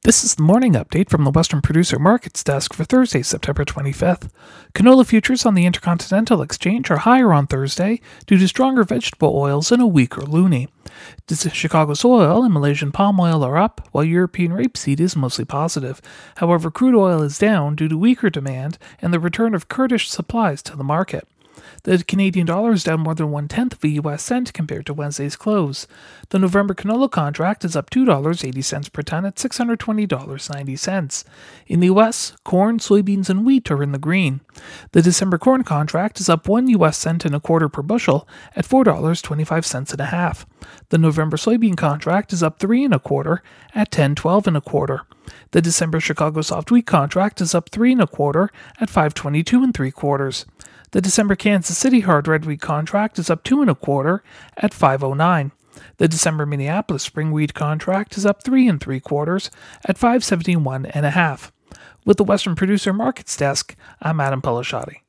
This is the morning update from the Western Producer Markets Desk for Thursday, September 25th. Canola futures on the Intercontinental Exchange are higher on Thursday due to stronger vegetable oils and a weaker loonie. Chicago soy oil and Malaysian palm oil are up, while European rapeseed is mostly positive. However, crude oil is down due to weaker demand and the return of Kurdish supplies to the market. The Canadian dollar is down more than 1/10 of a U.S. cent compared to Wednesday's close. The November canola contract is up $2.80 per ton at $620.90. In the U.S., corn, soybeans, and wheat are in the green. The December corn contract is up 1 U.S. cent and a quarter per bushel at $4.25 and a half. The November soybean contract is up 3 1/4 at $10.12 1/4. The December Chicago soft wheat contract is up 3 1/4 at $5.22 3/4. The December Kansas City hard red wheat contract is up 2 1/4 at $5.09. The December Minneapolis spring wheat contract is up 3 3/4 at $5.71 1/2. With the Western Producer Markets Desk, I'm Adam Pelashati.